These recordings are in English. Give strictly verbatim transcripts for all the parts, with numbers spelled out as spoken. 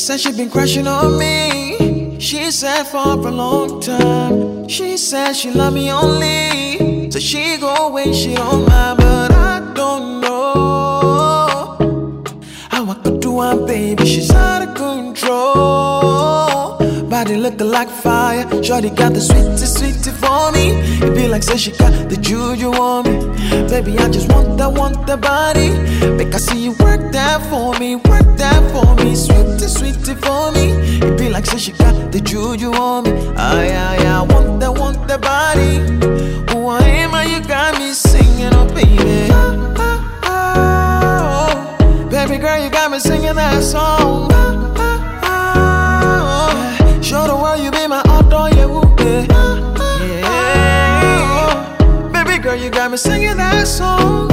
said she been crushing on me. She said for a long time. She said she love me only, so she go away, she don't mind. But I don't know how I could do one, baby. She's out of control. Body looking like fire. Shorty got the sweetest, sweetie for me. It be like say she got the juju on me. Baby, I just want that, want that body. Make I see you work that for me, work that for me. Sweetie, sweetie for me. It be like say she got the juju on me. Ay, ay, I want that, want that body. Who I am, you got me singing, oh baby. Ah, ah, ah, oh. Baby girl, you got me singing that song. Ah, ah, ah, oh. Show the world you be my outdoor, yeah, woo, yeah. Yeah. Baby girl, you got me singing that song.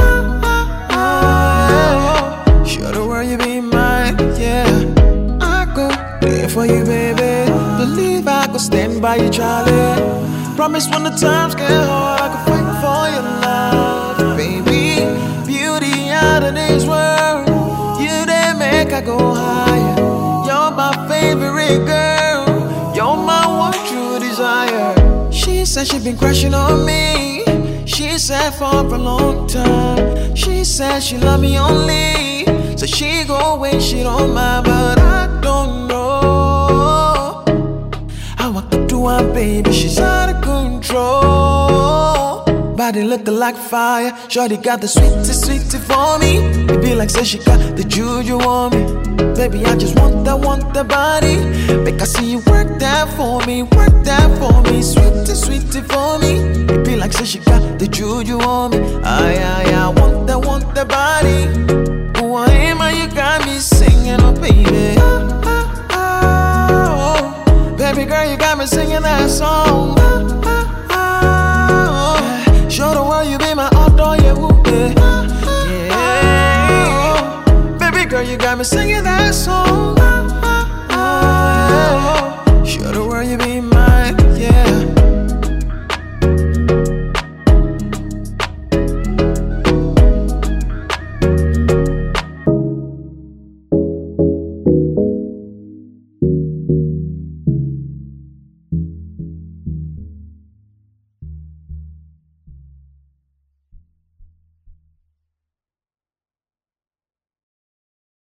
Show the world you be mine, yeah. I go there for you, baby. Believe I go stand by you, Charlie. Promise when the times get hard, I can fight for your love, baby. Beauty out of this world, you did make I go higher. You're my favorite girl, you're my one true desire. She said she been crushing on me. She said for a long time. She said she love me only, so she go away, she don't mind. But I don't know how I could do one, baby. She's out of control. Body looking like fire. Shorty got the sweetest, sweetie for me. It be like say she got the juju on me. Baby, I just want that, want that body. Make I see you work that for me, work that for me. Sweetie, sweetie for me. It be like say she got the juju on me. Ay, ay, I want that, want that body. Who I am, you got me singing, oh baby. Ah, ah, ah, oh. Baby girl, you got me singing that song. Ah, ah, ah, oh. Show the world you be my outdoor, yeah, woo, yeah. Yeah. Baby girl, you got me singing that song.